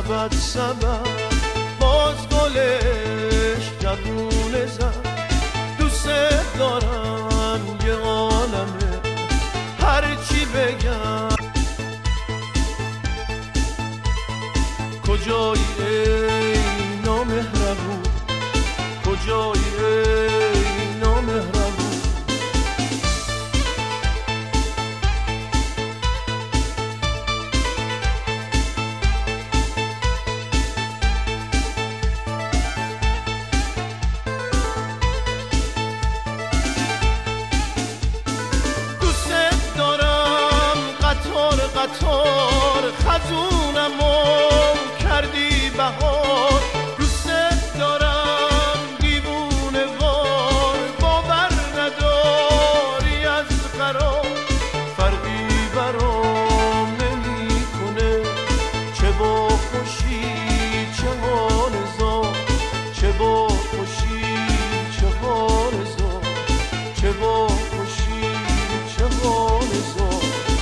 سبد باز گلش جوونه زد. دوست دارم یه عالمه هرچی بگم. کجایی ای نامهربون، کجایی ای نامهربون. قطار خزونمو کردی بهار. دوست دارم دیوونه وار، باور نداری از قرار. فرقی برام نمی کنه چه با خوشی چه حال زار، چه با خوشی چه حال زار، چه با خوشی چه حال زار.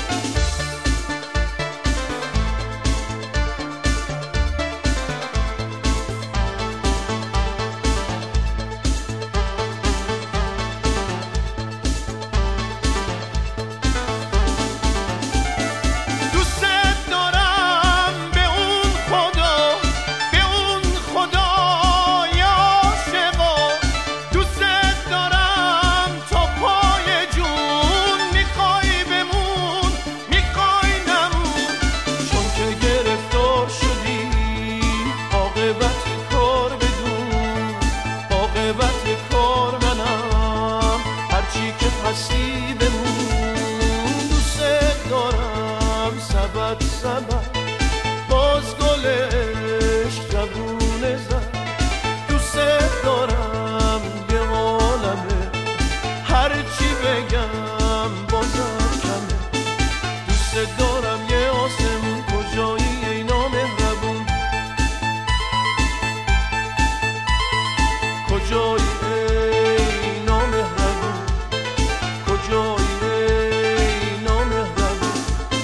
هستی بمون. دوست دارم سبد باز گلش جوونه زد. دوست دارم یه عالمه هرچی بگم بازم کمه. دوست دارم یه آسمون، کجایی ای نامهربون، کجایی ای نامهربون، کجایی ای نامهربون.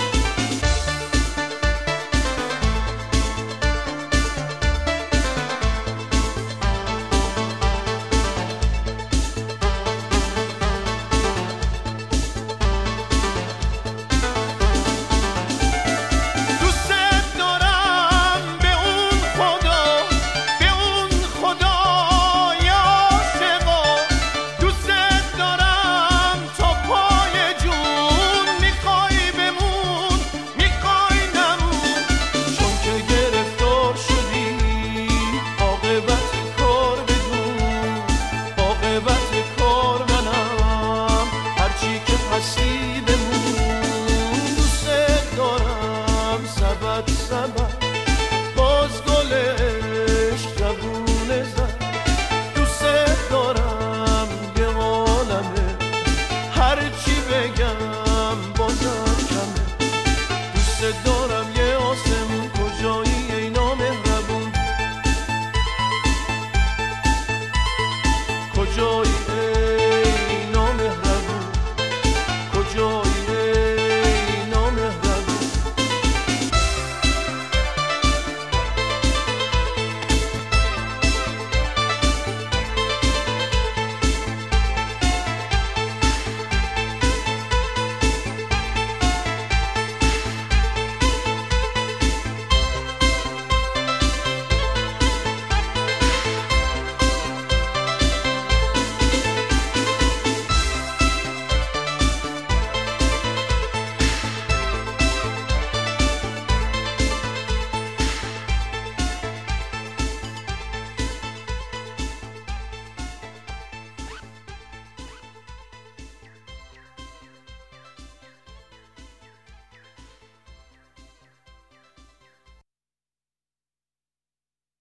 دوست دارم به اون خدا، به اون خدای عاشقا. دوست دارم تا پای جون، میخوای بمون میخوای نمون. چون که گرفتار شدی عاقبت کار بدون، عاقبت کار منم هرچی که هستی بمون. دوست دارم سبد باز گلش جوونه زد. دوست دارم یه عالمه هرچی بگم بازم کمه. دوست دارم